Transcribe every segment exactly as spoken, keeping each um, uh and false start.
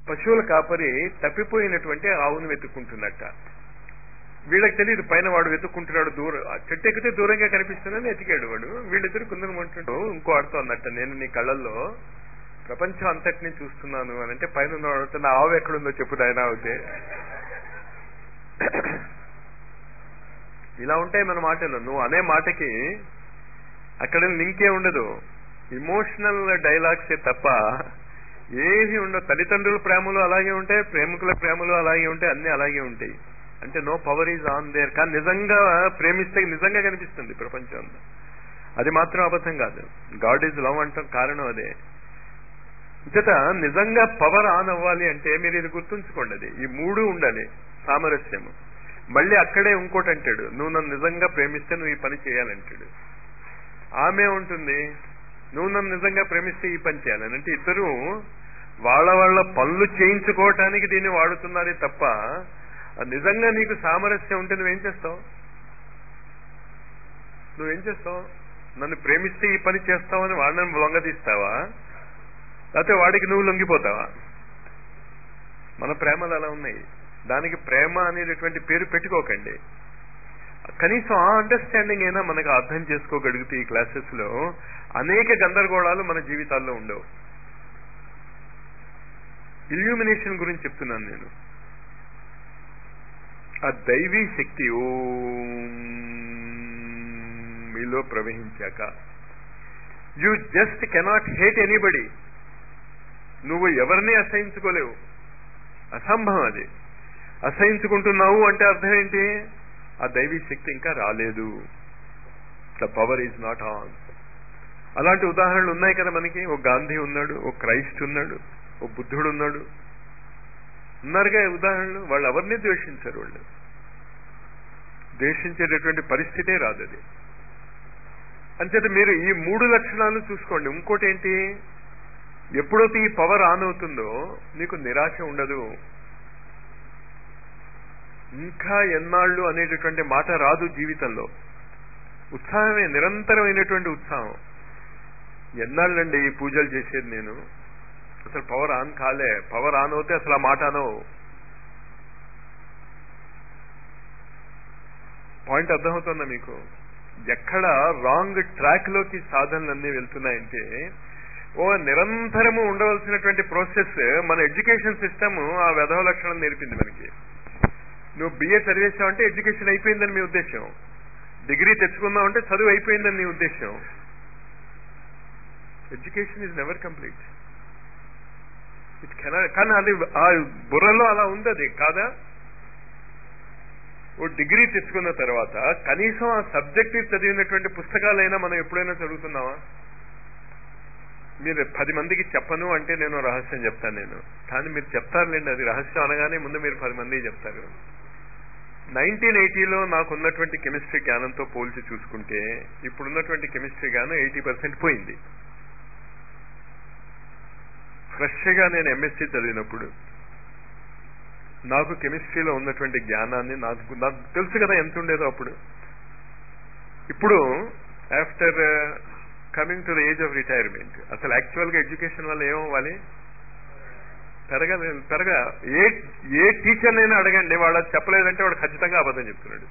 పశువుల కాపరి తప్పిపోయినటువంటి ఆవును వెతుక్కుంటున్నట్ట. వీళ్ళకి తెలియదు, పైన వాడు వెతుక్కుంటున్నాడు, దూరం చెట్టు ఎక్కితే దూరంగా కనిపిస్తుందని ఎతికాడు వాడు. వీళ్ళిద్దరు కుందరమంటాడు. ఇంకో ఆడుతూ అన్నట్ట, నేను నీ కళ్ళల్లో ప్రపంచం అంతటినీ చూస్తున్నాను అని అంటే పైన ఉన్నవాడు నా ఆవు ఎక్కడుందో చెప్పు నాయనా అవుతే. ఇలా ఉంటాయి మన మాటలు. నువ్వు అనే మాటకి అక్కడ లింకే ఉండదు, ఇమోషనల్ డైలాగ్సే తప్ప ఏది ఉండవు. తల్లిదండ్రుల ప్రేమలు అలాగే ఉంటాయి, ప్రేమికుల ప్రేమలు అలాగే ఉంటాయి, అన్ని అలాగే ఉంటాయి. అంటే no power is on there. కానీ నిజంగా ప్రేమిస్తే నిజంగా కనిపిస్తుంది ప్రపంచం అంతా. అది మాత్రం అబద్ధం కాదు. గాడ్ ఈజ్ లవ్ అంటాం కారణం అదే. చేత నిజంగా పవర్ ఆన్ అవ్వాలి అంటే మీరు ఇది గుర్తుంచుకోండి, అది ఈ మూడు ఉండాలి. సామరస్యము. మళ్ళీ అక్కడే ఇంకోటి అంటాడు, నువ్వు నన్ను నిజంగా ప్రేమిస్తే నువ్వు ఈ పని చేయాలంటాడు. ఆమె ఉంటుంది, నువ్వు నన్ను నిజంగా ప్రేమిస్తే ఈ పని చేయాలని. అంటే ఇద్దరు వాళ్ళ వాళ్ళ పనులు చేయించుకోవటానికి దీన్ని వాడుతున్నారే తప్ప నిజంగా నీకు సామరస్యం ఉంటే నువ్వేం చేస్తావు? నువ్వేం చేస్తావు? నన్ను ప్రేమిస్తే ఈ పని చేస్తావని వాడిని లొంగదీస్తావా, లేకపోతే వాడికి నువ్వు లొంగిపోతావా? మన ప్రేమలు అలా ఉన్నాయి. దానికి ప్రేమ అనేటటువంటి పేరు పెట్టుకోకండి. కనీసం ఆ అండర్స్టాండింగ్ అయినా మనకు అర్థం చేసుకోగలిగితే ఈ క్లాసెస్ లో అనేక గందరగోళాలు మన జీవితాల్లో ఉండవు. ఇల్యూమినేషన్ గురించి చెప్తున్నాను నేను. ఆ దైవీ శక్తి ఓం మీలో ప్రవహించాక you just cannot hate anybody. నువ్వు ఎవరిని అసహించుకోలేవు, అసంభవం అది. అసహించుకుంటున్నావు అంటే అర్థం ఏంటి? ఆ దైవీ శక్తి ఇంకా రాలేదు, the power is not on. అలాంటి ఉదాహరణలు ఉన్నాయి కదా మనకి. ఓ గాంధీ ఉన్నాడు, ఓ క్రైస్ట్ ఉన్నాడు, ఓ బుద్ధుడు ఉన్నాడు, ఉన్నారుగా ఉదాహరణలు. వాళ్ళు ఎవరిని ద్వేషించారు, వాళ్ళు ద్వేషించేటటువంటి పరిస్థితే రాదు అది. అంచేత మీరు ఈ మూడు లక్షణాలు చూసుకోండి. ఇంకోటి ఏంటి, ఎప్పుడైతే ఈ పవర్ ఆన్ అవుతుందో నీకు నిరాశ ఉండదు. ఇంకా ఎన్నాళ్ళు అనేటటువంటి మాట రాదు జీవితంలో. ఉత్సాహమే, నిరంతరమైనటువంటి ఉత్సాహం. ఎన్నాళ్ళండి ఈ పూజలు చేసేది నేను, అసలు పవర్ ఆన్ కాలే. పవర్ ఆన్ అవుతే అసలు ఆ మాట అనవు. పాయింట్ అర్థమవుతుందా మీకు? ఎక్కడ రాంగ్ ట్రాక్ లోకి సాధనలన్నీ వెళ్తున్నాయంటే, ఓ నిరంతరము ఉండవలసినటువంటి ప్రాసెస్ మన ఎడ్యుకేషన్ సిస్టమ్ ఆ వెధవ లక్షణం నేర్పింది మనకి. నువ్వు బిఏ చదివేసావు అంటే ఎడ్యుకేషన్ అయిపోయిందని మీ ఉద్దేశం. డిగ్రీ తెచ్చుకున్నావు అంటే చదువు అయిపోయిందని నీ ఉద్దేశం. Education is never complete. It cannot. కానీ అది ఆ బుర్రలో అలా ఉంది, అది కాదా? ఓ డిగ్రీ తెచ్చుకున్న తర్వాత కనీసం ఆ సబ్జెక్ట్ చదివినటువంటి పుస్తకాలైనా మనం ఎప్పుడైనా చదువుతున్నావా? మీరు పది మందికి చెప్పను అంటే నేను రహస్యం చెప్తాను నేను, కానీ మీరు చెప్తారులేండి. అది రహస్యం అనగానే ముందు మీరు పది మందికి చెప్తారు. నైన్టీన్ ఎయిటీలో నాకున్నటువంటి కెమిస్ట్రీ జ్ఞానంతో పోల్చి చూసుకుంటే ఇప్పుడున్నటువంటి కెమిస్ట్రీ జ్ఞానం ఎయిటీ పర్సెంట్ పోయింది. ఫ్రెష్ గా నేను ఎంఎస్సీ చదివినప్పుడు నాకు కెమిస్ట్రీలో ఉన్నటువంటి జ్ఞానాన్ని నాకు నాకు తెలుసు కదా ఎంత ఉండేదో అప్పుడు. ఇప్పుడు after coming to the age of retirement అసలు యాక్చువల్ గా ఎడ్యుకేషన్ వల్ల ఏమవ్వాలి? పెరగ పెరగ ఏ ఏ టీచర్నైనా అడగండి, వాడు చెప్పలేదంటే వాడు ఖచ్చితంగా అబద్ధం చెప్తున్నాడు.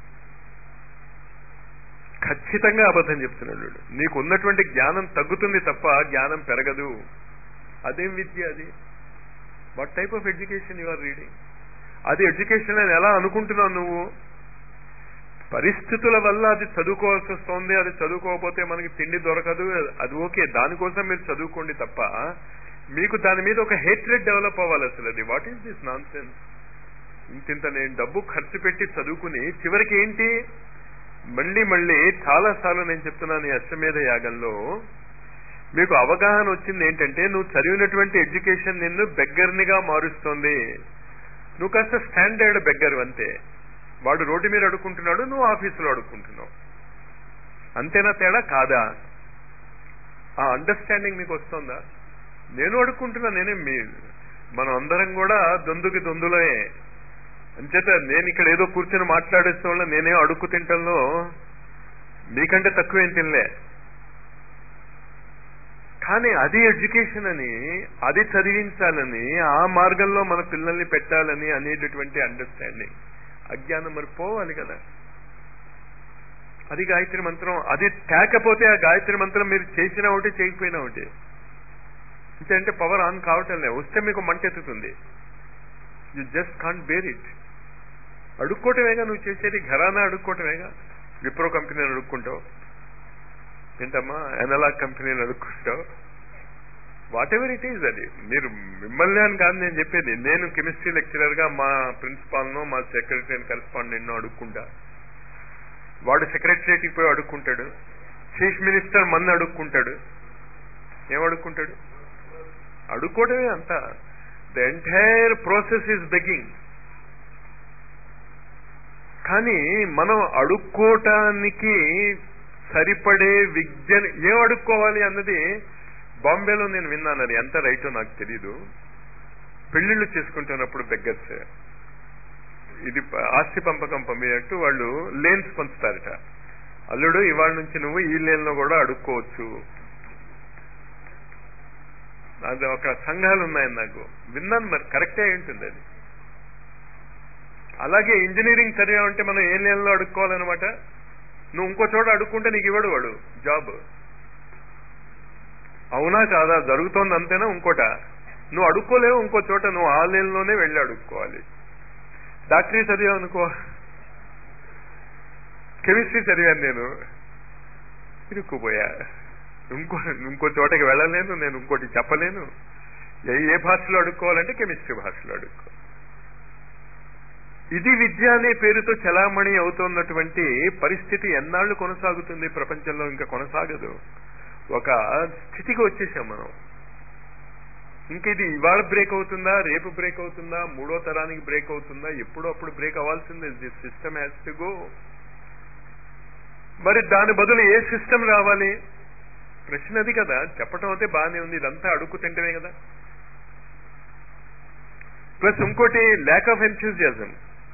ఖచ్చితంగా అబద్ధం చెప్తున్నాడు. నీకు ఉన్నటువంటి జ్ఞానం తగ్గుతుంది తప్ప జ్ఞానం పెరగదు. అదేం విద్య అది? What type of education you are reading? అది ఎడ్యుకేషన్ అని ఎలా అనుకుంటున్నావు నువ్వు? పరిస్థితుల వల్ల అది చదువుకోవాల్సి వస్తుంది. అది చదువుకోకపోతే మనకి తిండి దొరకదు, అది ఓకే, దానికోసం మీరు చదువుకోండి తప్ప మీకు దాని మీద ఒక హేట్రెడ్ డెవలప్ అవ్వాలి. అసలు అది what is this nonsense? ఇంతింత నేను డబ్బు ఖర్చు పెట్టి చదువుకుని చివరికి ఏంటి? మళ్ళీ మళ్ళీ చాలా సార్లు నేను చెప్తున్నాను, ఈ అశ్వమేధ యాగంలో మీకు అవగాహన వచ్చింది ఏంటంటే, నువ్వు చదివినటువంటి ఎడ్యుకేషన్ నిన్ను బెగ్గర్నిగా మారుస్తోంది. నువ్వు కాస్త స్టాండర్డ్ బెగ్గర్ అంతే. వాడు రోడ్డు మీద అడుక్కుంటున్నాడు, నువ్వు ఆఫీసులో అడుక్కుంటున్నావు. అంతేనా తేడా? కాదా? ఆ అండర్స్టాండింగ్ మీకు వస్తుందా? నేను అడుక్కుంటున్నా, నేనే మీ మనం అందరం కూడా దొందుకి దొందులే. అంచేత నేను ఇక్కడ ఏదో కూర్చొని మాట్లాడేస్తూ వల్ల నేనే అడుక్కు తింటంలో మీకంటే తక్కువేం తినలే. కానీ అది ఎడ్యుకేషన్ అని, అది చదివించాలని, ఆ మార్గంలో మన పిల్లల్ని పెట్టాలని అనేటటువంటి అండర్స్టాండింగ్, అజ్ఞానం మరి పోవాలి కదా. అది గాయత్రి మంత్రం. అది తేకపోతే ఆ గాయత్రి మంత్రం మీరు చేసినా ఒకటి, చేయకపోయినా ఒకటి. అంటే పవర్ ఆన్ కావటం లేదు. వస్తే మీకు మంటెత్తుతుంది. You just can't bear it. అడుక్కోవటమేగా నువ్వు చేసేది, ఘరానా అడుక్కోవటమేగా. విప్రో కంపెనీని అడుక్కుంటావు, ఏంటమ్మా ఎనలాగ్ కంపెనీని అడుక్కుంటావు, వాట్ ఎవర్ ఇట్ ఈజ్. అది మీరు మిమ్మల్ని అని కాదు నేను చెప్పేది. నేను కెమిస్ట్రీ లెక్చరర్గా మా ప్రిన్సిపాల్నో మా సెక్రటరీ కరెస్పాండెంట్నో అడుక్కుంటా, వాడు సెక్రటరియట్కి పోయి అడుక్కుంటాడు, చీఫ్ మినిస్టర్ మన అడుక్కుంటాడు. ఏం అడుక్కుంటాడు? అడుక్కోవడమే అంతా. The entire process is begging. కానీ మనం అడుక్కోవటానికి సరిపడే విద్యను ఏం అడుక్కోవాలి అన్నది బాంబేలో నేను విన్నాను. అది ఎంత రైటో నాకు తెలీదు. పెళ్లిళ్ళు చేసుకుంటున్నప్పుడు బెగ్గర్స్, ఇది ఆస్తి పంపకం పంపినట్టు వాళ్ళు లేన్స్ పంచుతారట. అల్లుడు ఇవాళ నుంచి నువ్వు ఈ లేన్లో కూడా అడుక్కోవచ్చు. అది ఒక సంఘాలు ఉన్నాయని నాకు విన్నాను. మరి కరెక్టే ఉంటుంది అది. అలాగే ఇంజనీరింగ్ చదివామంటే మనం ఏ లేన్లో అడుక్కోవాలన్నమాట. నువ్వు ఇంకో చోట అడుక్కుంటే నీకు ఇవ్వడు వాడు జాబ్. అవునా కాదా? జరుగుతోంది అంతేనా? ఇంకోట నువ్వు అడుక్కోలేవు ఇంకో చోట, నువ్వు ఆ లేన్లోనే వెళ్ళి అడుక్కోవాలి. డాక్టరీ చదివావు అనుకో, కెమిస్ట్రీ చదివాను నేను, ఇరుక్కుపోయా. ఇంకో ఇంకో చోటకి వెళ్ళలేను నేను, ఇంకోటి చెప్పలేను. ఏ ఏ భాషలో అడుక్కోవాలంటే కెమిస్ట్రీ భాషలో అడుక్కో. ఇది విద్య అనే పేరుతో చలామణి అవుతున్నటువంటి పరిస్థితి ఎన్నాళ్లు కొనసాగుతుంది ప్రపంచంలో? ఇంకా కొనసాగదు. ఒక స్థితికి వచ్చేసాం మనం. ఇంక ఇది ఇవాళ బ్రేక్ అవుతుందా, రేపు బ్రేక్ అవుతుందా, మూడో తరానికి బ్రేక్ అవుతుందా, ఎప్పుడో అప్పుడు బ్రేక్ అవ్వాల్సిందే. This system has to go. మరి దాని బదులు ఏ సిస్టమ్ రావాలి? ప్రశ్న అది కదా. చెప్పటం అయితే బాగానే ఉంది, ఇదంతా అడుక్కు తింటమే కదా. ప్లస్ ఇంకోటి ల్యాక్ ఆఫ్ ఎంథ్యూజియాజం.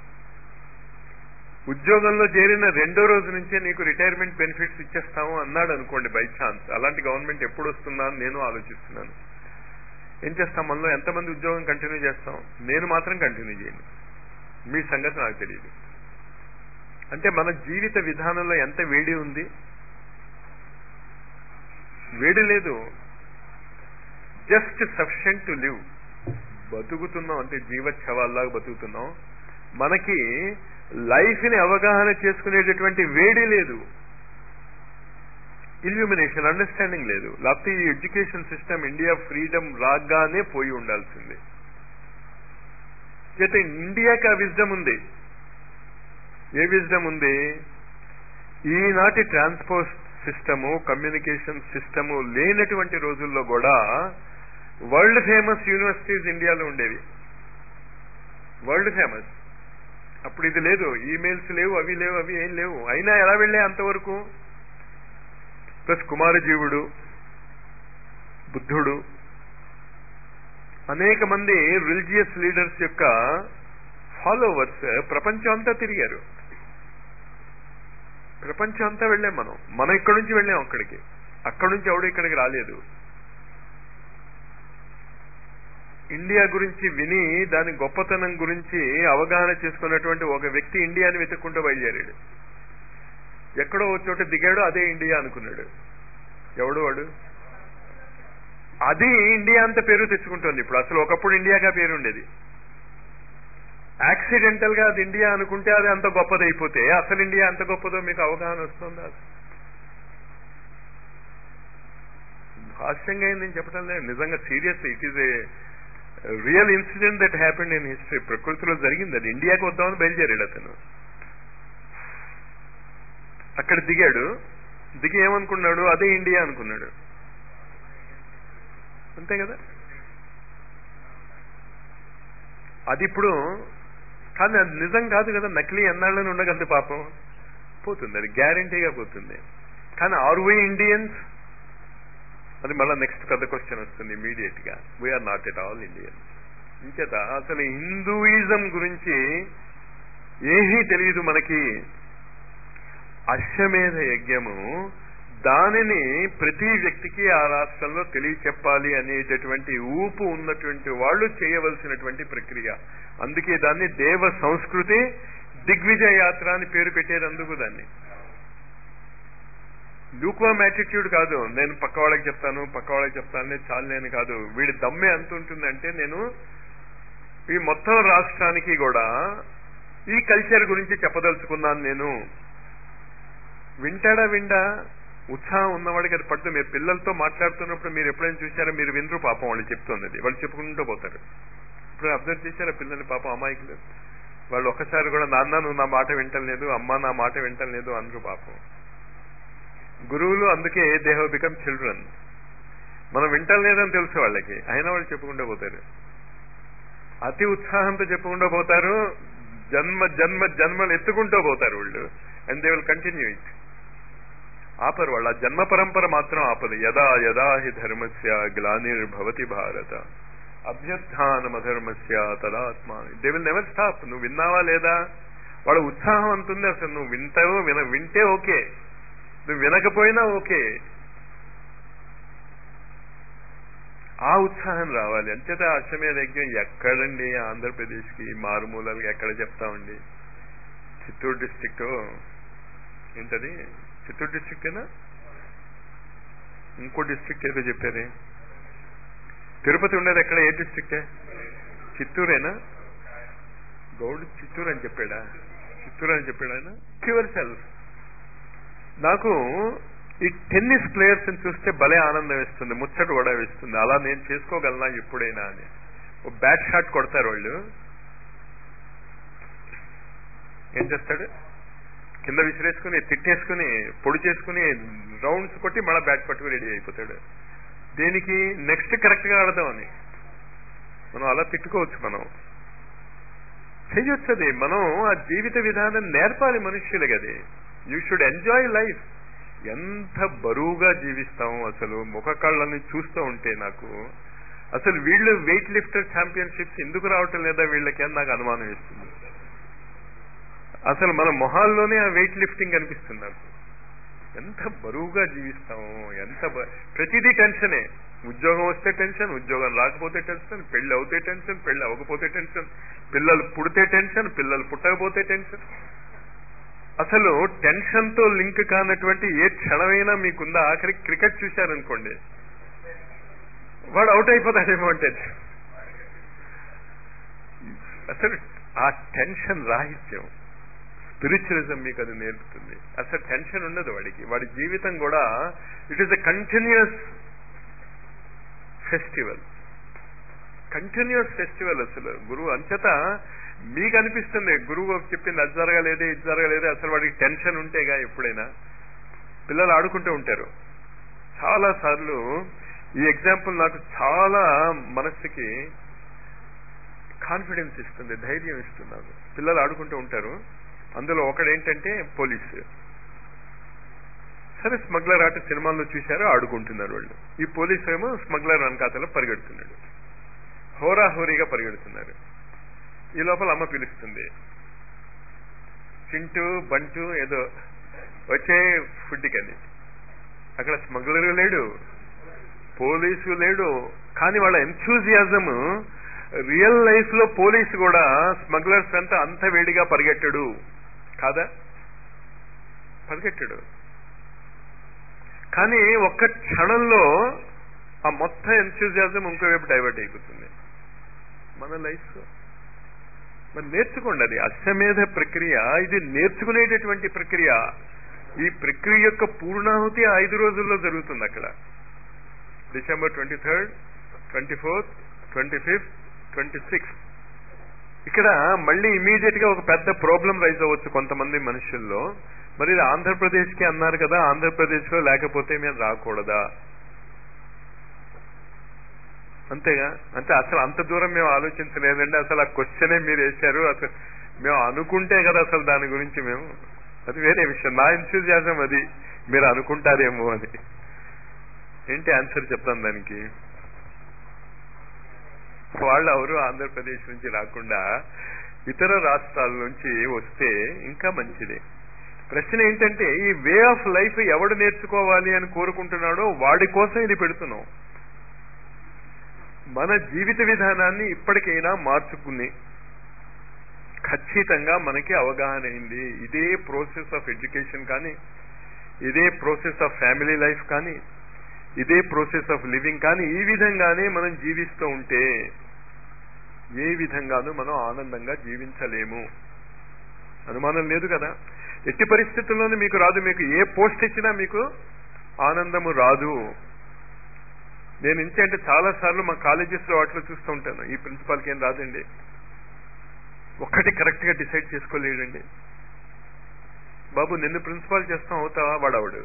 ఉద్యోగంలో చేరిన రెండో రోజు నుంచే నీకు రిటైర్మెంట్ బెనిఫిట్స్ ఇచ్చేస్తాము అన్నాడు అనుకోండి బై ఛాన్స్. అలాంటి గవర్నమెంట్ ఎప్పుడు వస్తుందా అని నేను ఆలోచిస్తున్నాను. ఏం చేస్తాం? మనలో ఎంతమంది ఉద్యోగం కంటిన్యూ చేస్తాం? నేను మాత్రం కంటిన్యూ చేయను. మీ సంగతి నాకు తెలియదు. అంటే మన జీవిత విధానంలో ఎంత వేడి ఉంది? వేడి లేదు, జస్ట్ సఫిషియెంట్ టు లివ్. బతుకుతున్నాం అంటే జీవచ్ఛవాల్లాగా బతుకుతున్నాం. మనకి లైఫ్ ని అవగాహన చేసుకునేటటువంటి వేడి లేదు, ఇల్యూమినేషన్, అండర్స్టాండింగ్ లేదు. లేకపోతే ఈ ఎడ్యుకేషన్ సిస్టమ్ ఇండియా ఫ్రీడమ్ రాగానే పోయి ఉండాల్సింది. అయితే ఇండియాకి ఆ విజ్డమ్ ఉంది. ఏ విజ్డమ్ ఉంది? ఈనాటి ట్రాన్స్పోర్ట్ సిస్టము, కమ్యూనికేషన్ సిస్టము లేనటువంటి రోజుల్లో కూడా వరల్డ్ ఫేమస్ యూనివర్సిటీస్ ఇండియాలో ఉండేవి. World famous. అప్పుడు ఇది లేదు, ఈమెయిల్స్ లేవు, అవి లేవు, అవి ఏం లేవు. అయినా ఎలా వెళ్ళే అంతవరకు? ప్లస్ కుమారజీవుడు, బుద్ధుడు, అనేక మంది రిలీజియస్ లీడర్స్ యొక్క ఫాలోవర్స్ ప్రపంచం అంతా తిరిగారు. ప్రపంచం అంతా వెళ్ళాం మనం. మనం ఇక్కడి నుంచి వెళ్ళాం అక్కడికి, అక్కడి నుంచి ఎవడు ఇక్కడికి రాలేదు. ఇండియా గురించి విని దాని గొప్పతనం గురించి అవగాహన చేసుకున్నటువంటి ఒక వ్యక్తి ఇండియాని వెతుక్కుంటూ బయలుదేరాడు. ఎక్కడో ఒక చోట దిగాడు, అదే ఇండియా అనుకున్నాడు. ఎవడు వాడు? అది ఇండియా అంత పేరు తెచ్చుకుంటుంది ఇప్పుడు. అసలు ఒకప్పుడు ఇండియాగా పేరు ఉండేది. యాక్సిడెంటల్ గా అది ఇండియా అనుకుంటే అది అంత గొప్పదైపోతే అసలు ఇండియా అంత గొప్పదో మీకు అవగాహన వస్తుందా? హాస్యంగా నేను చెప్పడం లేదు, నిజంగా serious. It is a real incident that happened in history. ప్రకృతిలో జరిగింది అది. ఇండియాకి వద్దామని బయలుదేరాడు అతను. అక్కడ దిగాడు, దిగి ఏమనుకున్నాడు? అదే ఇండియా అనుకున్నాడు. అంతే కదా. అది ఇప్పుడు కానీ అది నిజం కాదు కదా. నకిలీ ఎన్నాళ్ళని ఉండగలదు పాపం. పోతుంది, అది గ్యారంటీగా పోతుంది. కానీ ఆర్ వీ ఇండియన్స్? అది మళ్ళీ నెక్స్ట్ పెద్ద క్వశ్చన్ వస్తుంది ఇమీడియట్ గా. We are not at all Indians. ఇంచేత అసలు హిందూయిజం గురించి ఏమీ తెలియదు మనకి. అశ్వమేధ యజ్ఞము దానిని ప్రతి వ్యక్తికి ఆ రాష్ట్రంలో తెలియచెప్పాలి అనేటటువంటి ఊపు ఉన్నటువంటి వాళ్ళు చేయవలసినటువంటి ప్రక్రియ. అందుకే దాన్ని దేవ సంస్కృతి దిగ్విజయ యాత్ర అని పేరు పెట్టేదందుకు దాన్ని. లూక్వామ్ యాటిట్యూడ్ కాదు, నేను పక్క వాళ్ళకి చెప్తాను పక్క వాళ్ళకి చెప్తాను చాలు నేను కాదు. వీడి దమ్మే ఎంత ఉంటుందంటే నేను ఈ మొత్తం రాష్ట్రానికి కూడా ఈ కల్చర్ గురించి చెప్పదలుచుకున్నాను. నేను వింటాడా విండా ఉత్సాహం ఉన్నవాడికి అది పడుతుంది. మీరు పిల్లలతో మాట్లాడుతున్నప్పుడు మీరు ఎప్పుడైనా చూసారో, మీరు వినరు పాపం వాళ్ళు చెప్తున్నది, వాళ్ళు చెప్పుకుంటూ పోతారు. ఇప్పుడు అబ్జర్వ్ చేశారా పిల్లల్ని, పాపం అమాయకులు వాళ్ళు ఒక్కసారి కూడా నాన్న నువ్వు నా మాట వింటం లేదు, అమ్మ నా మాట వింటం లేదు అందరూ పాపం. గురువులు అందుకే దే హావ్ బికమ్ చిల్డ్రన్. మనం వింటం లేదని తెలుసు వాళ్ళకి, అయినా వాళ్ళు చెప్పుకుంటూ పోతారు, అతి ఉత్సాహంతో చెప్పుకుంటూ పోతారు, జన్మ జన్మ జన్మలు ఎత్తుకుంటూ పోతారు వాళ్ళు. And they will continue it. ఆపరు వాళ్ళు, ఆ జన్మ పరంపర మాత్రం ఆపదు. యదా యదా హి ధర్మస్య గ్లానిర్భవతి భారత అభ్యుత్థానమధర్మస్య తదాత్మా. They will never stop. నువ్వు విన్నావా లేదా, వాళ్ళ ఉత్సాహం అంతుంది. అసలు నువ్వు వింటావో విన వింటే ఓకే, నువ్వు వినకపోయినా ఓకే, ఆ ఉత్సాహం రావాలి. అంచేత అశ్వమేధ యజ్ఞం ఎక్కడండి, ఆంధ్రప్రదేశ్కి మారుమూలకి ఎక్కడ చెప్తామండి. చిత్తూరు డిస్ట్రిక్ట్ ఏంటది, చిత్తూరు డిస్ట్రిక్ట్ ఏనా ఇంకో డిస్ట్రిక్ట్ ఏదో చెప్పారే, తిరుపతి ఉండేది ఎక్కడ, ఏ డిస్ట్రిక్టే, చిత్తూరేనా, గౌడ్ చిత్తూరు అని చెప్పాడా, చిత్తూరు అని చెప్పాడా. Yourself. నాకు ఈ టెన్నిస్ ప్లేయర్స్ ని చూస్తే భలే ఆనందం వేస్తుంది, ముచ్చట కూడా వేస్తుంది. అలా నేను చేసుకోగలనా ఎప్పుడైనా అని. ఓ బ్యాట్ షాట్ కొడతారు వాళ్ళు, ఏం చేస్తాడు, కింద విసిరేసుకుని తిట్టేసుకుని పొడి చేసుకుని రౌండ్స్ కొట్టి మళ్ళీ బ్యాట్ పట్టుకుని రెడీ అయిపోతాడు. దేనికి, నెక్స్ట్ కరెక్ట్ గా ఆడదామని. మనం అలా తిట్టుకోవచ్చు, మనం చెయ్యొచ్చు. అది మనం ఆ జీవిత విధానం నేర్పాలి మనుష్యులకి. అది యూ షుడ్ ఎంజాయ్ లైఫ్. ఎంత బరువుగా జీవిస్తాము అసలు. ముఖ కళ్ళని చూస్తూ ఉంటే నాకు అసలు వీళ్ళు వెయిట్ లిఫ్టర్ ఛాంపియన్షిప్స్ ఎందుకు రావటం లేదా వీళ్ళకి అని నాకు అనుమానం ఇస్తుంది. అసలు మన మొహాల్లోనే ఆ వెయిట్ లిఫ్టింగ్ అనిపిస్తుంది నాకు. ఎంత బరువుగా జీవిస్తాము, ఎంత ప్రతిదీ టెన్షనే. ఉద్యోగం వస్తే టెన్షన్, ఉద్యోగం రాకపోతే టెన్షన్, పెళ్లి అవుతే టెన్షన్, పెళ్లి అవ్వకపోతే టెన్షన్, పిల్లలు పుడితే టెన్షన్, పిల్లలు పుట్టకపోతే టెన్షన్. అసలు టెన్షన్ తో లింక్ కానటువంటి ఏ క్షణమైనా మీకుందా? ఆఖరికి క్రికెట్ చూశారనుకోండి, వాడు అవుట్ అయిపోతాడేమో అంటే అసలు ఆ టెన్షన్ రాహిత్యం స్పిరిచువలిజం మీకు అది నేర్పుతుంది. అసలు టెన్షన్ ఉండదు వాడికి. వాడి జీవితం కూడా it is a continuous festival, continuous festival. అసలు గురువు అంచేత మీకు అనిపిస్తుంది గురువు చెప్పింది అది జరగలేదే ఇది జరగలేదే, అసలు వాడికి టెన్షన్ ఉంటేగా. ఎప్పుడైనా పిల్లలు ఆడుకుంటూ ఉంటారు. చాలా సార్లు ఈ ఎగ్జాంపుల్ నాకు చాలా మనస్సుకి కాన్ఫిడెన్స్ ఇస్తుంది, ధైర్యం ఇస్తుంది. నాకు పిల్లలు ఆడుకుంటూ ఉంటారు, అందులో ఒకడేంటంటే పోలీసు. సరే స్మగ్లర్ ఆట సినిమాల్లో చూశారో ఆడుకుంటున్నారు వాళ్ళు. ఈ పోలీసు ఏమో స్మగ్లర్ వెనకాతలో పరిగెడుతున్నాడు, హోరాహోరీగా పరిగెడుతున్నారు. ఈ లోపల అమ్మ పిలుస్తుంది, చింటూ బంటూ ఏదో వచ్చే ఫుడ్కి. అక్కడ స్మగ్లర్ లేడు, పోలీసు లేడు, కానీ వాళ్ళ ఎంథూజియాజం రియల్ లైఫ్ లో పోలీసు కూడా స్మగ్లర్స్ అంతా అంత వేడిగా పరిగెట్టడు కాదా, పరిగెట్టడు. కానీ ఒక్క క్షణంలో ఆ మొత్తం ఎంథూజియాజం ఇంకోవైపు డైవర్ట్ అయిపోతుంది. మన లైఫ్ మరి నేర్చుకోండి. అది అశ్వమేధ ప్రక్రియ, ఇది నేర్చుకునేటటువంటి ప్రక్రియ. ఈ ప్రక్రియ యొక్క పూర్ణాహుతి ఐదు రోజుల్లో జరుగుతుంది. అక్కడ December twenty third twenty fourth twenty fifth twenty sixth ఇక్కడ మళ్ళీ ఇమీడియట్ గా ఒక పెద్ద ప్రాబ్లం రైజ్ అవ్వచ్చు కొంతమంది మనుషుల్లో. మరి ఇది ఆంధ్రప్రదేశ్ కి అన్నారు కదా, ఆంధ్రప్రదేశ్ లో లేకపోతే మేము రాకూడదా? అంతేగా, అంటే అసలు అంత దూరం మేము ఆలోచించలేదండి. అసలు ఆ క్వశ్చనే మీరు వేశారు. అసలు మేము అనుకుంటే కదా అసలు దాని గురించి మేము, అది వేరే విషయం. నా ఎంథూజియాజం అది, మీరు అనుకుంటారేమో అని. ఏంటి ఆన్సర్ చెప్తాను దానికి. వాళ్ళు ఎవరు ఆంధ్రప్రదేశ్ నుంచి రాకుండా ఇతర రాష్ట్రాల నుంచి వస్తే ఇంకా మంచిది. ప్రశ్న ఏంటంటే ఈ వే ఆఫ్ లైఫ్ ఎవడు నేర్చుకోవాలి అని కోరుకుంటున్నాడో వాడి కోసం ఇది పెడుతున్నాం. మన జీవిత విధానాన్ని ఇప్పటికైనా మార్చుకుని ఖచ్చితంగా మనకి అవగాహన అయింది. ఇదే ప్రోసెస్ ఆఫ్ ఎడ్యుకేషన్ కానీ, ఇదే ప్రోసెస్ ఆఫ్ ఫ్యామిలీ లైఫ్ కానీ, ఇదే ప్రోసెస్ ఆఫ్ లివింగ్ కానీ, ఈ విధంగానే మనం జీవిస్తూ ఉంటే ఏ విధంగానూ మనం ఆనందంగా జీవించలేము. అనుమానం లేదు కదా. ఎట్టి పరిస్థితుల్లోనూ మీకు రాదు. మీకు ఏ పోస్ట్ ఇచ్చినా మీకు ఆనందము రాదు. నేను ఇంకంటే చాలా సార్లు మా కాలేజెస్లో వాటిలో చూస్తూ ఉంటాను. ఈ ప్రిన్సిపాల్కి ఏం రాదండి, ఒక్కటి కరెక్ట్ గా డిసైడ్ చేసుకోలేడండి. బాబు నిన్ను ప్రిన్సిపాల్ చేస్తాం అవుతావా? వాడవాడు.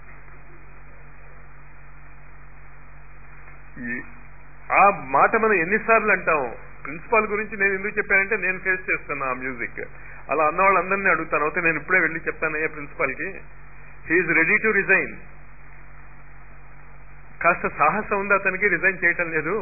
ఆ మాట మనం ఎన్నిసార్లు అంటాం. ప్రిన్సిపాల్ గురించి నేను ఎందుకు చెప్పానంటే నేను ఫేస్ చేస్తాను ఆ మ్యూజిక్. అలా అన్న వాళ్ళందరినీ అడుగుతాను. అయితే నేను ఇప్పుడే వెళ్ళి చెప్తానయ్యా ప్రిన్సిపాల్కి, హీఈస్ రెడీ టు రిజైన్. కాస్త సాహసం ఉంది అతనికి, రిజైన్ చేయటం లేదు.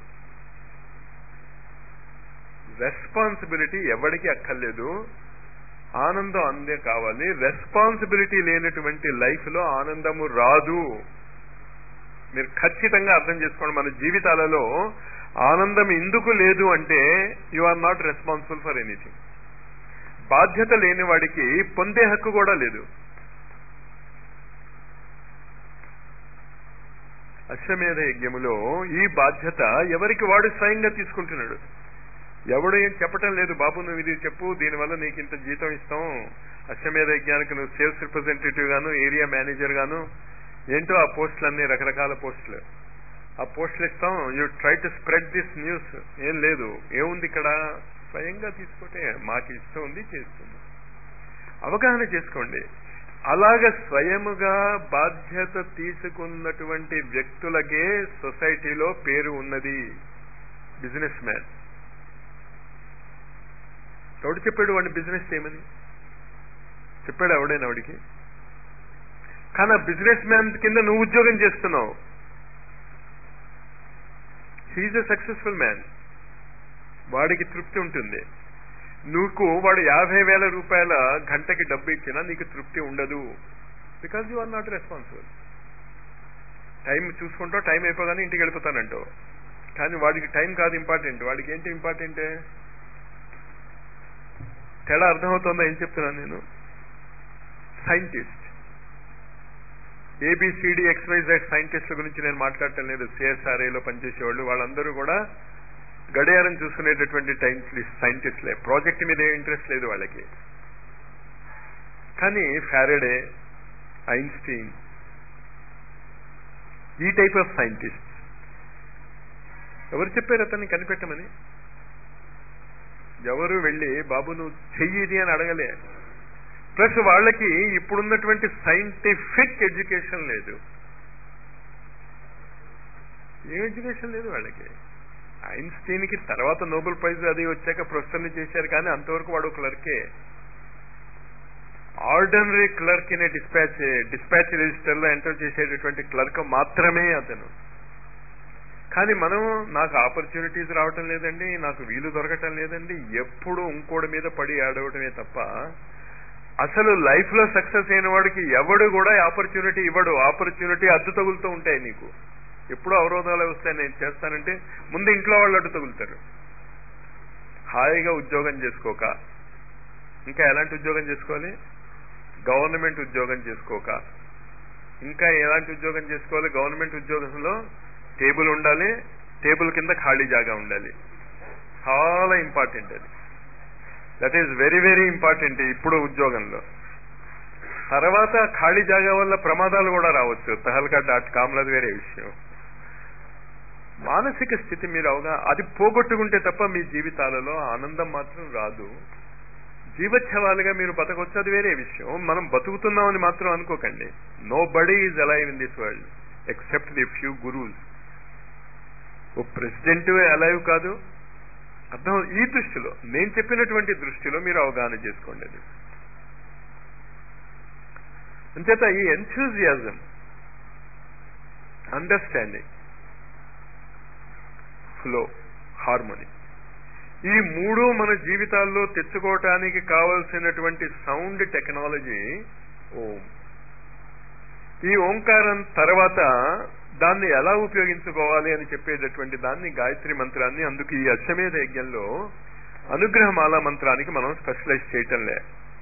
రెస్పాన్సిబిలిటీ ఎవరికి అక్కర్లేదు, ఆనందం అందే కావాలి. రెస్పాన్సిబిలిటీ లేనటువంటి లైఫ్ లో ఆనందము రాదు. మీరు ఖచ్చితంగా అర్థం చేసుకోండి. మన జీవితాలలో ఆనందం ఎందుకు లేదు అంటే you are not responsible for anything. బాధ్యత లేని వాడికి పొందే హక్కు కూడా లేదు. అశ్వమేధ యజ్ఞములో ఈ బాధ్యత ఎవరికి వాడు స్వయంగా తీసుకుంటున్నాడు. ఎవడు ఏం చెప్పటం లేదు, బాబు నువ్వు ఇది చెప్పు, దీనివల్ల నీకు ఇంత జీతం ఇస్తాం, అశ్వమేధ యజ్ఞానికి నువ్వు సేల్స్ రిప్రజెంటేటివ్ గాను, ఏరియా మేనేజర్ గాను, ఏంటో ఆ పోస్టులన్నీ రకరకాల పోస్టులు, ఆ పోస్టులు ఇస్తాం, you try to spread this news. ఏం లేదు. ఏముంది ఇక్కడ? స్వయంగా తీసుకుంటే మాకు ఇష్టం ఉంది, చేస్తుంది. అవగాహన చేసుకోండి. అలాగ స్వయముగా బాధ్యత తీసుకున్నటువంటి వ్యక్తులకే సొసైటీలో పేరు ఉన్నది. బిజినెస్ మ్యాన్ ఎవడు చెప్పాడు వాడిని బిజినెస్ చేయమని? చెప్పాడు ఎవడైనా వాడికి? కానీ ఆ బిజినెస్ మ్యాన్ కింద నువ్వు ఉద్యోగం చేస్తున్నావు. He is a successful man. వాడికి తృప్తి ఉంటుంది. నువ్వు వాడు యాభై వేల రూపాయల గంటకి డబ్బు ఇచ్చినా నీకు తృప్తి ఉండదు. Because you are not responsible. Time చూసుకుంటావు, టైం అయిపోగానే ఇంటికి వెళ్ళిపోతానంటావు. కానీ వాడికి టైం కాదు ఇంపార్టెంట్. వాడికి ఏంటి ఇంపార్టెంటే? తేడా అర్థమవుతుందా ఏం చెప్తున్నాను నేను? సైంటిస్ట్, ఏబిసిడి ఎక్స్వైజెడ్ సైంటిస్టుల గురించి నేను మాట్లాడటం లేదు. సిఎస్ఆర్ఏలో పనిచేసేవాళ్ళు వాళ్ళందరూ కూడా గడియారం చూసుకునేటటువంటి సైంటిస్టులే. ప్రాజెక్ట్ మీద ఏ ఇంట్రెస్ట్ లేదు వాళ్ళకి. కానీ ఫారడే, ఐన్స్టీన్, ఈ టైప్ ఆఫ్ సైంటిస్ట్ ఎవరు చెప్పారు అతన్ని కనిపెట్టమని? ఎవరు వెళ్ళి బాబు నువ్వు చెయ్యిది అని అడగలే. ప్లస్ వాళ్ళకి ఇప్పుడున్నటువంటి సైంటిఫిక్ ఎడ్యుకేషన్ లేదు. ఏం ఎడ్యుకేషన్ లేదు వాళ్ళకి. ఐన్స్టీన్ కి తర్వాత నోబెల్ ప్రైజ్ అది వచ్చాక ప్రొఫెసర్ని చేశారు, కానీ అంతవరకు వాడు క్లర్కే. Ordinary clerk in dispatch dispatch register లో ఎంటర్ చేసేటటువంటి క్లర్క్ మాత్రమే అతను. కానీ మనం నాకు ఆపర్చునిటీస్ రావటం లేదండి, నాకు వీలు దొరకటం లేదండి, ఎప్పుడు ఇంకోటి మీద పడి ఆడవటమే తప్ప అసలు లైఫ్ లో సక్సెస్ అయిన వాడికి ఎవడు కూడా ఆపర్చునిటీ ఇవ్వడు. ఆపర్చునిటీ అడ్డు తగులుతూ ఉంటాయి నీకు. ఎప్పుడు అవరోధాలు వస్తాయి. నేను చేస్తానంటే ముందు ఇంట్లో వాళ్ళు అడ్డు తగులుతారు. హాయిగా ఉద్యోగం చేసుకోక, ఇంకా ఎలాంటి ఉద్యోగం చేసుకోవాలి? గవర్నమెంట్ ఉద్యోగం చేసుకోక, ఇంకా ఎలాంటి ఉద్యోగం చేసుకోవాలి? గవర్నమెంట్ ఉద్యోగంలో టేబుల్ ఉండాలి, టేబుల్ కింద ఖాళీ జాగా ఉండాలి. చాలా ఇంపార్టెంట్ అది. That is very very important ఇప్పుడు ఉద్యోగంలో. తర్వాత ఖాళీ జాగా వల్ల ప్రమాదాలు కూడా రావచ్చు. తహల్కా డాట్ కామ్లో అది వేరే విషయం. మానసిక స్థితి మీరు అవగా అది పోగొట్టుకుంటే తప్ప మీ జీవితాలలో ఆనందం మాత్రం రాదు. జీవోత్సవాలుగా మీరు బతకొచ్చు, అది వేరే విషయం. మనం బతుకుతున్నామని మాత్రం అనుకోకండి. Nobody is alive in this world except the few gurus. ఓ ప్రెసిడెంట్ అలైవ్ కాదు. అర్థం ఈ దృష్టిలో, నేను చెప్పినటువంటి దృష్టిలో మీరు అవగాహన చేసుకోండి. అది అంచేత ఈ ఎంథూజియాజం, అండర్స్టాండింగ్, ఫ్లో, హార్మోనీ, ఈ మూడు మన జీవితాల్లో తెచ్చుకోవటానికి కావలసినటువంటి సౌండ్ టెక్నాలజీ ఓం. ఈ ఓంకారం తర్వాత దాన్ని ఎలా ఉపయోగించుకోవాలి అని చెప్పేటటువంటి దాన్ని గాయత్రి మంత్రాన్ని, అందుకు ఈ అశ్వమేధ యజ్ఞంలో అనుగ్రహమాల మంత్రానికి మనం స్పెషలైజ్ చేయటంలే.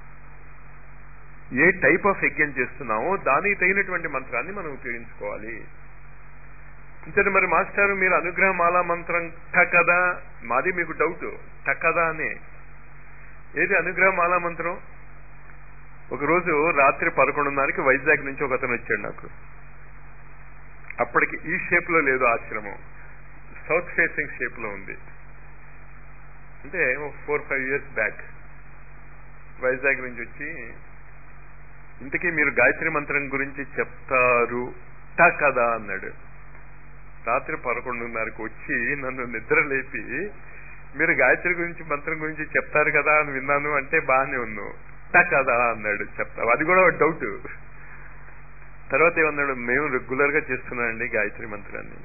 ఏ టైప్ ఆఫ్ యజ్ఞం చేస్తున్నామో దానికి తగినటువంటి మంత్రాన్ని మనం ఉపయోగించుకోవాలి. ఇంతటి మరి మాస్టారు మీరు అనుగ్రహమాల మంత్రం కదా, మాది మీకు డౌట్ కదా అనే. ఏది అనుగ్రహమాల మంత్రం? ఒకరోజు రాత్రి పదకొండున్నరకి వైజాగ్ నుంచి ఒక అతను వచ్చాడు నాకు. అప్పటికి ఈ షేప్ లో లేదు ఆశ్రమం, సౌత్ ఫేసింగ్ షేప్ లో ఉంది. అంటే four five years back Vizag నుంచి వచ్చి, ఇంతకీ మీరు గాయత్రి మంత్రం గురించి చెప్తారు కదా అన్నాడు. రాత్రి పదకొండున్నరకు వచ్చి నన్ను నిద్ర లేపి మీరు గాయత్రి గురించి మంత్రం గురించి చెప్తారు కదా అని విన్నాను అంటే బాగానే ఉన్నావు కదా అన్నాడు. చెప్తావు, అది కూడా డౌట్. తర్వాత ఏమన్నాడు, మేము రెగ్యులర్ గా చేస్తున్నానండి గాయత్రి మంత్రాన్ని.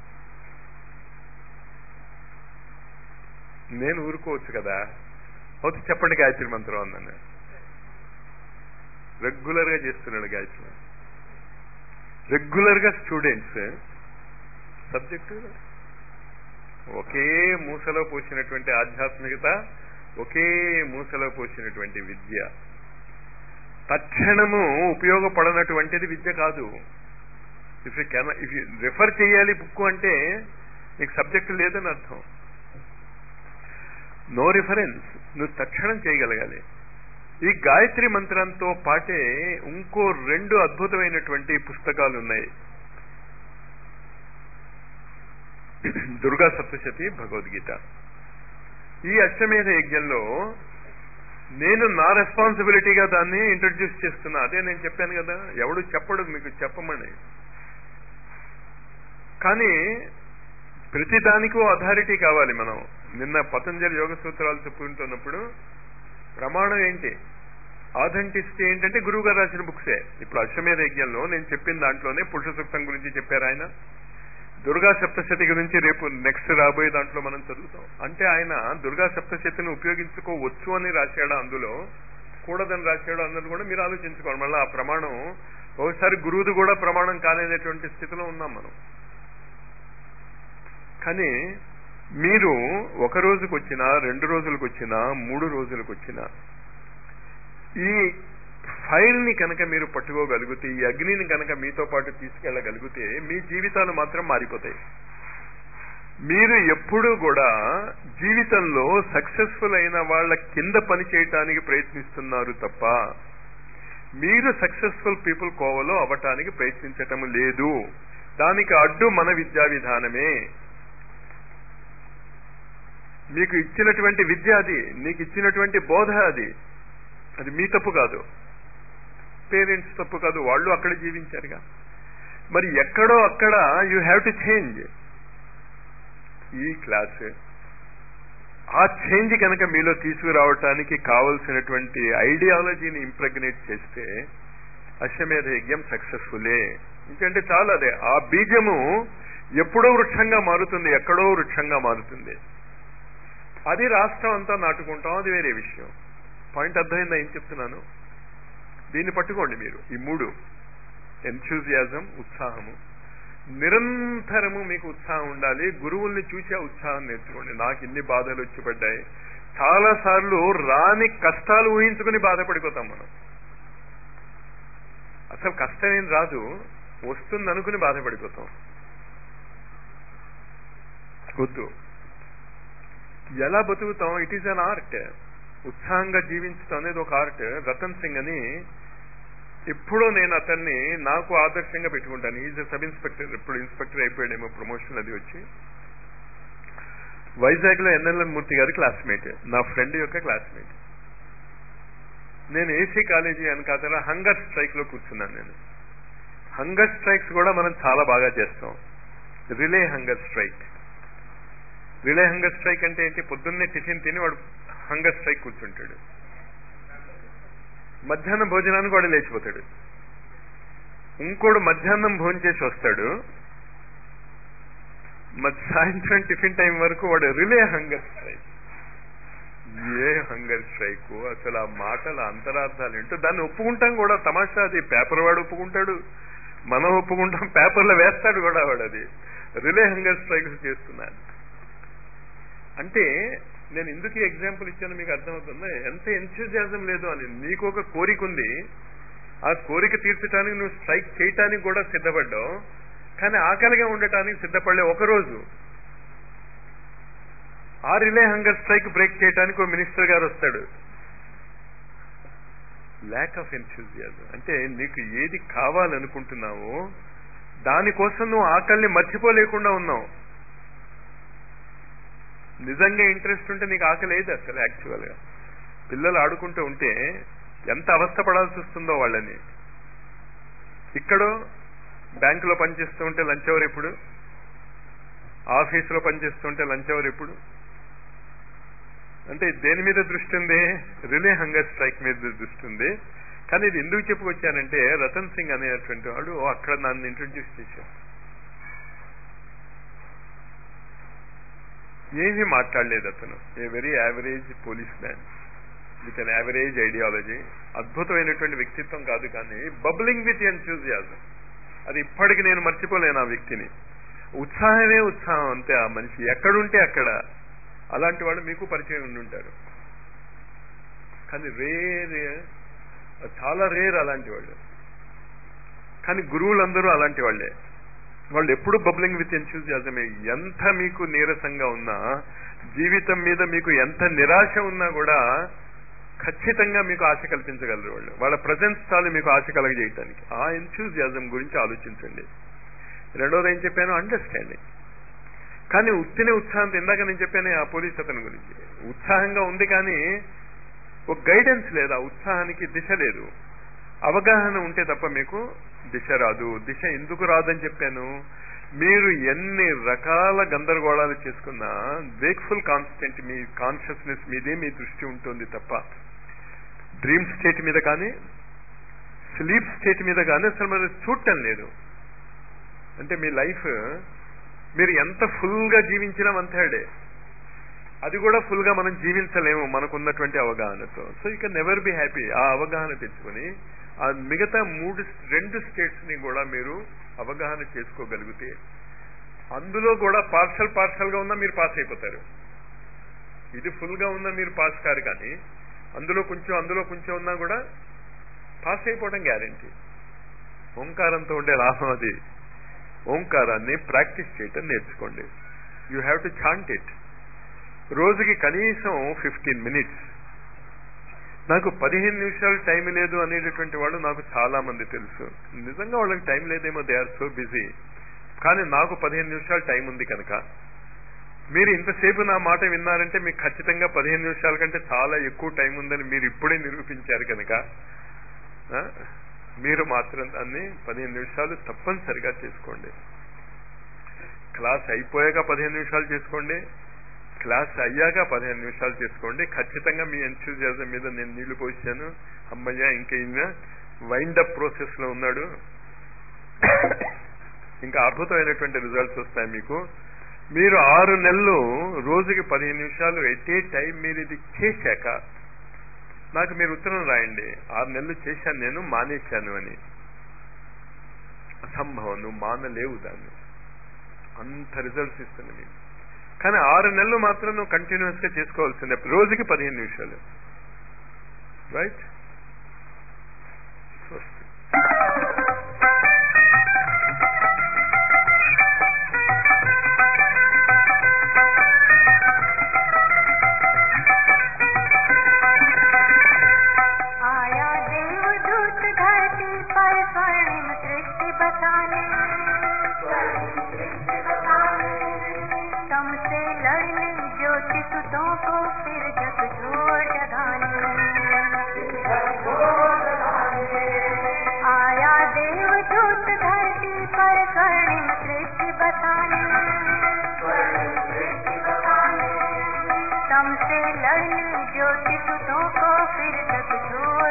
నేను ఊరుకోవచ్చు కదా, అవుతే చెప్పండి గాయత్రి మంత్రం అన్నాను. రెగ్యులర్ గా చేస్తున్నాడు గాయత్రి. రెగ్యులర్ గా స్టూడెంట్స్ సబ్జెక్టు ఒకే మూసలో పోసినటువంటి ఆధ్యాత్మికత, ఒకే మూసలో పోసినటువంటి విద్య. తక్షణము ఉపయోగపడనటువంటిది విద్య కాదు. If you can if you refer చేయాలి బుక్ అంటే నీకు సబ్జెక్టు లేదని అర్థం. నో రిఫరెన్స్, నువ్వు తక్షణం చేయగలగాలి. ఈ గాయత్రి మంత్రంతో పాటే ఇంకో రెండు అద్భుతమైనటువంటి పుస్తకాలు ఉన్నాయి. దుర్గా సప్తశతి, భగవద్గీత. ఈ అశ్వమేధ యజ్ఞంలో నేను నా రెస్పాన్సిబిలిటీగా దాన్ని ఇంట్రడ్యూస్ చేస్తున్నా. అదే నేను చెప్పాను కదా, ఎవడు చెప్పడు మీకు చెప్పమని. కానీ ప్రతిదానికో అథారిటీ కావాలి. మనం నిన్న పతంజలి యోగ సూత్రాలు చెప్పుకుంటున్నప్పుడు ప్రమాణం ఏంటి, ఆథెంటిసిటీ ఏంటంటే గురువు గారు రాసిన బుక్సే. ఇప్పుడు అశ్వమేధ యజ్ఞంలో నేను చెప్పిన దాంట్లోనే పురుష సూక్తం గురించి చెప్పారు ఆయన. దుర్గా సప్తశతి గురించి రేపు నెక్స్ట్ రాబోయే దాంట్లో మనం చదువుతాం. అంటే ఆయన దుర్గా సప్తశతిని ఉపయోగించుకోవచ్చు అని రాశాడు, అందులో కూడదని రాశాడు అన్నది కూడా మీరు ఆలోచించుకోవాలి. మళ్ళీ ఆ ప్రమాణం ఒకసారి గురువుది కూడా ప్రమాణం కాలేనటువంటి స్థితిలో ఉన్నాం మనం. కానీ మీరు ఒక రోజుకు వచ్చినా, రెండు రోజులకు వచ్చినా, మూడు రోజులకు వచ్చినా ఈ ఫైర్ ని కనుక మీరు పట్టుకోగలిగితే, ఈ అగ్నిని కనుక మీతో పాటు తీసుకెళ్లగలిగితే మీ జీవితాలు మాత్రం మారిపోతాయి. మీరు ఎప్పుడూ కూడా జీవితంలో సక్సెస్ఫుల్ అయిన వాళ్ళ కింద పని చేయటానికి ప్రయత్నిస్తున్నారు తప్ప మీరు సక్సెస్ఫుల్ పీపుల్ కోవలో అవ్వటానికి ప్రయత్నించటం లేదు. దానికి అడ్డు మన విద్యా విధానమే. మీకు ఇచ్చినటువంటి విద్య అది, నీకు ఇచ్చినటువంటి బోధ అది. అది మీ తప్పు కాదు, పేరెంట్స్ తప్పు కాదు, వాళ్ళు అక్కడ జీవించారుగా. మరి ఎక్కడో అక్కడ యూ హ్యావ్ టు చేంజ్ ఈ క్లాస్. ఆ చేంజ్ కనుక మీలో తీసుకురావటానికి కావలసినటువంటి ఐడియాలజీని ఇంప్రెగ్నేట్ చేస్తే అశ్వమేధ యజ్ఞం సక్సెస్ఫుల్లే. ఎందుకంటే చాలా అదే, ఆ బీజము ఎప్పుడో వృక్షంగా మారుతుంది, ఎక్కడో వృక్షంగా మారుతుంది. అది రాష్ట్రం అంతా నాటుకుంటాం, అది వేరే విషయం. పాయింట్ అర్థమైందా ఏం చెప్తున్నాను? దీన్ని పట్టుకోండి మీరు. ఈ మూడు, ఎంథ్యూజియాజం, ఉత్సాహము. నిరంతరము మీకు ఉత్సాహం ఉండాలి. గురువుల్ని చూసే ఉత్సాహం నేర్చుకోండి. నాకు ఇన్ని బాధలు వచ్చి పడ్డాయి. చాలా సార్లు రాని కష్టాలు ఊహించుకుని బాధపడిపోతాం మనం. అసలు కష్టమేం రాదు, వస్తుంది అనుకుని బాధపడిపోతాం. వద్దు. ఎలా బతుకుతాం? It is an art. ఉత్సాహంగా జీవించడం అనేది ఒక ఆర్ట్. రతన్ సింగ్ అని ఎప్పుడో నేను అతన్ని నాకు ఆదర్శంగా పెట్టుకుంటాను. ఈజ్ సబ్ ఇన్స్పెక్టర్, ఇప్పుడు ఇన్స్పెక్టర్ అయిపోయాడేమో, ప్రమోషన్ అది వచ్చి. వైజాగ్ లో ఎన్ఎల్ఎన్ మూర్తి గారి క్లాస్మేట్, నా ఫ్రెండ్ యొక్క క్లాస్మేట్. నేను ఏసీ కాలేజీ వెనకాతల హంగర్ స్ట్రైక్ లో కూర్చున్నాను. నేను హంగర్ స్ట్రైక్స్ కూడా మనం చాలా బాగా చేస్తాం. Relay hunger strike. Relay hunger strike అంటే ఏంటి? పొద్దున్నే టిఫిన్ తిని వాడు హంగర్ స్ట్రైక్ కూర్చుంటాడు. మధ్యాహ్నం భోజనానికి వాడు లేచిపోతాడు. ఇంకోడు మధ్యాహ్నం భోజనం చేసి వస్తాడు, సాయంత్రం టిఫిన్ టైం వరకు వాడు రిలే హంగర్ స్ట్రైక్. ఏ హంగర్ స్ట్రైక్, అసలు ఆ మాటల అంతరార్థాలు ఏంటో దాన్ని ఒప్పుకుంటాం కూడా. తమాషా, అది పేపర్ వాడు ఒప్పుకుంటాడు, మనం ఒప్పుకుంటాం, పేపర్లో వేస్తాడు కూడా వాడు. అది రిలే హంగర్ స్ట్రైక్ చేస్తున్నాను అంటే నేను ఎందుకు ఈ ఎగ్జాంపుల్ ఇచ్చాను మీకు అర్థమవుతుందా? ఎంత ఎంథూజియాజం లేదు అని. నీకు ఒక కోరిక ఉంది, ఆ కోరిక తీర్చడానికి నువ్వు స్ట్రైక్ చేయటానికి కూడా సిద్ధపడ్డావు, కానీ ఆకలిగా ఉండటానికి సిద్ధపడలే. ఒకరోజు ఆ రిలే హంగర్ స్ట్రైక్ బ్రేక్ చేయడానికి ఒక మినిస్టర్ గారు వస్తాడు. ల్యాక్ ఆఫ్ ఎంథూజియాజం అంటే నీకు ఏది కావాలనుకుంటున్నావో దానికోసం నువ్వు ఆకలిని మర్చిపోలేకుండా ఉన్నావు. నిజంగా ఇంట్రెస్ట్ ఉంటే నీకు ఆకలి ఏది అసలు. యాక్చువల్గా పిల్లలు ఆడుకుంటూ ఉంటే ఎంత అవస్థ పడాల్సి వస్తుందో వాళ్ళని. ఇక్కడో బ్యాంకులో పనిచేస్తూ ఉంటే లంచ్ అవర్ ఎప్పుడు, ఆఫీసులో పనిచేస్తూ ఉంటే లంచ్ అవర్ ఎప్పుడు. అంటే దేని మీద దృష్టి ఉంది? రిలే హంగర్ స్ట్రైక్ మీద దృష్టి ఉంది. కానీ ఇది ఎందుకు చెప్పుకొచ్చానంటే రతన్ సింగ్ అనేటువంటి వాడు అక్కడ నన్ను ఇంట్రడ్యూస్ చేశారు. ఏమీ మాట్లాడలేదు అతను. A very average police man with an average ideology. అద్భుతమైనటువంటి వ్యక్తిత్వం కాదు, కానీ బబ్లింగ్ విత్ ఎంథూజియాజం. అది ఇప్పటికి నేను మర్చిపోలేను ఆ వ్యక్తిని. ఉత్సాహమే ఉత్సాహం అంతే. ఆ మనిషి ఎక్కడుంటే అక్కడ. అలాంటి వాళ్ళు మీకు పరిచయం ఉండి ఉంటారు, కానీ రేర్, చాలా రేర్ అలాంటి వాళ్ళు. కానీ గురువులందరూ అలాంటి వాళ్ళే. వాళ్ళు ఎప్పుడు బబ్లింగ్ విత్ ఎంథూజియాజమే. ఎంత మీకు నీరసంగా ఉన్నా, జీవితం మీద మీకు ఎంత నిరాశ ఉన్నా కూడా ఖచ్చితంగా మీకు ఆశ కల్పించగలరు వాళ్ళు. వాళ్ళ ప్రజెన్స్ చాలు మీకు ఆశ కలగజేయటానికి. ఆ ఎంథూజియాజం గురించి ఆలోచించండి. రెండోది ఏం చెప్పాను? అండర్స్టాండింగ్. కానీ ఉత్తినే ఉత్సాహంతో, ఇందాక నేను చెప్పాను ఆ పోలీస్ అతని గురించి, ఉత్సాహంగా ఉంది కానీ ఒక గైడెన్స్ లేదు, ఆ ఉత్సాహానికి దిశ లేదు. అవగాహన ఉంటే తప్ప మీకు దిశ రాదు. దిశ ఎందుకు రాదని చెప్పాను? మీరు ఎన్ని రకాల గందరగోళాలు చేసుకున్నా వేక్ఫుల్ కాన్స్టెంట్ మీ కాన్షియస్నెస్ మీదే మీ దృష్టి ఉంటుంది తప్ప డ్రీమ్ స్టేట్ మీద కానీ స్లీప్ స్టేట్ మీద కానీ అసలు మరి చూడటం లేదు. అంటే మీ లైఫ్ మీరు ఎంత ఫుల్గా జీవించినా అంతేడే. అది కూడా ఫుల్గా మనం జీవించలేము మనకున్నటువంటి అవగాహనతో. So you can never be happy. ఆ అవగాహన తెచ్చుకొని ఆ మిగతా మూడు రెండు స్టేట్స్ ని కూడా మీరు అవగాహన చేసుకోగలిగితే, అందులో కూడా పార్షల్ పార్షల్ గా ఉన్నా మీరు పాస్ అయిపోతారు. ఇది ఫుల్ గా ఉన్నా మీరు పాస్ కారు, కానీ అందులో కొంచెం అందులో కొంచెం ఉన్నా కూడా పాస్ అయిపోవడం గ్యారంటీ. ఓంకారంతో ఉండే లాభం అది. ఓంకారాన్ని ప్రాక్టీస్ చేయటం నేర్చుకోండి. You have to chant it. రోజుకి కనీసం ఫిఫ్టీన్ మినిట్స్. నాకు పదిహేను నిమిషాలు టైం లేదు అనేటటువంటి వాళ్ళు నాకు చాలా మంది తెలుసు. నిజంగా వాళ్ళకి టైం లేదేమో, దే ఆర్ సో బిజీ. కానీ నాకు పదిహేను నిమిషాలు టైం ఉంది కనుక మీరు ఇంతసేపు నా మాట విన్నారంటే మీకు ఖచ్చితంగా పదిహేను నిమిషాల కంటే చాలా ఎక్కువ టైం ఉందని మీరు ఇప్పుడే నిరూపించారు కనుక మీరు మాత్రం దాన్ని పదిహేను నిమిషాలు తప్పనిసరిగా చేసుకోండి. క్లాస్ అయిపోయాక పదిహేను నిమిషాలు చేసుకోండి, క్లాస్ అయ్యాక పదిహేను నిమిషాలు చేసుకోండి. ఖచ్చితంగా మీ ఎంథూజియాజం మీద నేను నీళ్లు పోసాను. అమ్మయ్య, ఇంకా ఇంకా వైండప్ ప్రాసెస్ లో ఉన్నాడు, ఇంకా అద్భుతమైనటువంటి రిజల్ట్స్ వస్తాయి మీకు. మీరు ఆరు నెలలు రోజుకి పదిహేను నిమిషాలు ఎట్ ఏ టైం మీరు ఇది చేశాక నాకు మీరు ఉత్తరం రాయండి, ఆరు నెలలు చేశాను నేను, మానేశాను అని. అసంభవం, నువ్వు మానలేవు దాన్ని. అంత రిజల్ట్స్ ఇస్తుంది మీకు. కానీ ఆరు నెలలు మాత్రం నువ్వు కంటిన్యూస్ గా చేసుకోవాల్సిందే, రోజుకి పదిహేను నిమిషాలు. రైట్? तुमसे लड़ने ज्योति सुतों को फिर तक छोड़